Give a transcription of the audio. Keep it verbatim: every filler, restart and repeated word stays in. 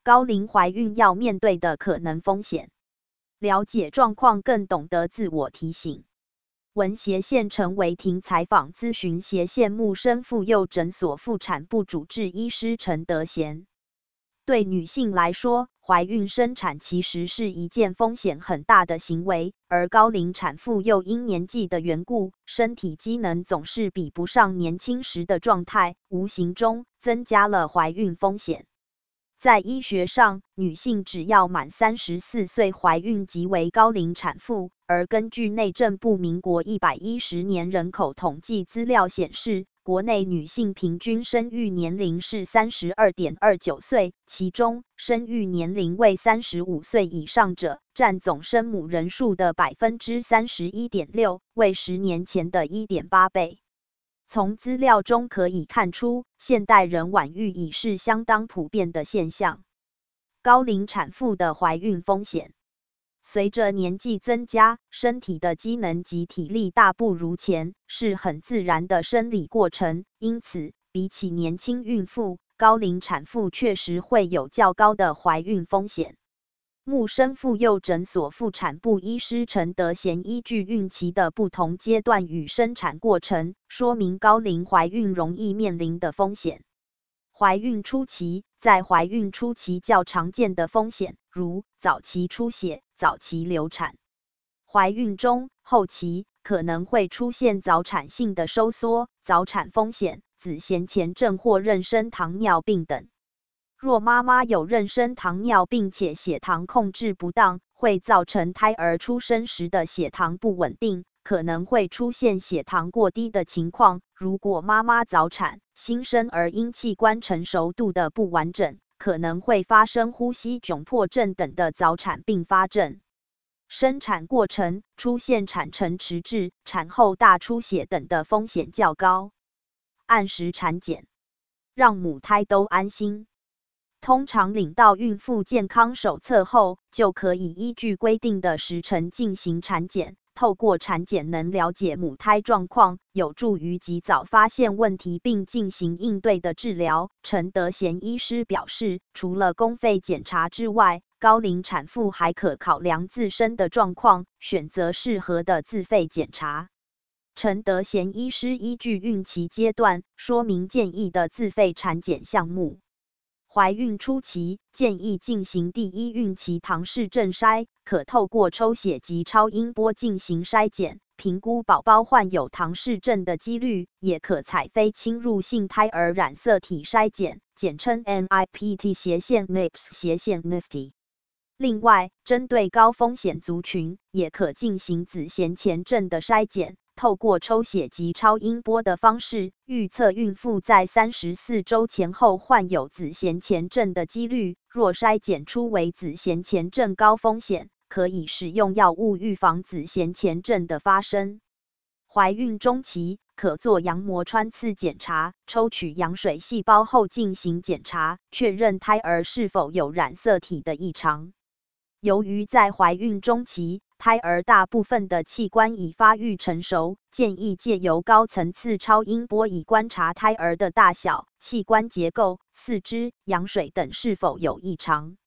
高龄怀孕要面对的可能风险。了解状况，更懂得自我提醒。文协县陈维庭采访咨询协县木生妇幼诊所妇产部主治医师陈德贤。对女性来说，怀孕生产其实是一件风险很大的行为，而高龄产妇又因年纪的缘故，身体机能总是比不上年轻时的状态，无形中增加了怀孕风险。在医学上，女性只要满三十四岁怀孕即为高龄产妇，而根据内政部民国一百一十年人口统计资料显示，国内女性平均生育年龄是 三十二点二九岁，其中生育年龄为三十五岁以上者占总生母人数的 百分之三十一点六， 为十年前的 一点八倍。从资料中可以看出，现代人晚育已是相当普遍的现象。高龄产妇的怀孕风险，随着年纪增加，身体的机能及体力大不如前，是很自然的生理过程，因此，比起年轻孕妇，高龄产妇确实会有较高的怀孕风险。木生妇幼诊所妇产部医师陈德贤依据孕期的不同阶段与生产过程，说明高龄怀孕容易面临的风险。怀孕初期，在怀孕初期较常见的风险，如早期出血、早期流产。怀孕中后期可能会出现早产性的收缩、早产风险、子痫前症或妊娠糖尿病等。若妈妈有妊娠糖尿病且血糖控制不当，会造成胎儿出生时的血糖不稳定，可能会出现血糖过低的情况。如果妈妈早产、新生儿因器官成熟度的不完整，可能会发生呼吸窘迫症等的早产并发症。生产过程出现产程迟滞、产后大出血等的风险较高。按时产检，让母胎都安心。通常领到孕妇健康手册后，就可以依据规定的时程进行产检。透过产检能了解母胎状况，有助于及早发现问题并进行应对的治疗。陈德贤医师表示，除了公费检查之外，高龄产妇还可考量自身的状况，选择适合的自费检查。陈德贤医师依据孕期阶段，说明建议的自费产检项目。怀孕初期，建议进行第一孕期唐氏症筛，可透过抽血及超音波进行筛检，评估宝宝患有唐氏症的几率，也可采非侵入性胎儿染色体筛检，简称 N I P T 斜线 N I P S 斜线 N I P T。另外，针对高风险族群，也可进行子痫前症的筛检。透过抽血及超音波的方式，预测孕妇在三十四周前后患有子痫前症的几率。若筛检出为子痫前症高风险，可以使用药物预防子痫前症的发生。怀孕中期，可做羊膜穿刺检查，抽取羊水细胞后进行检查，确认胎儿是否有染色体的异常。由于在怀孕中期，胎儿大部分的器官已发育成熟，建议借由高层次超音波以观察胎儿的大小、器官结构、四肢、羊水等是否有异常。